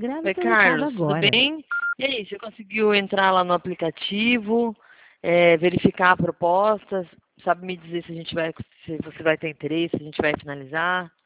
Grave Oi, teu recado Carlos, tudo agora. bem? E aí, você conseguiu entrar lá no aplicativo, verificar propostas, sabe me dizer se a gente vai, se você vai ter interesse, se a gente vai finalizar?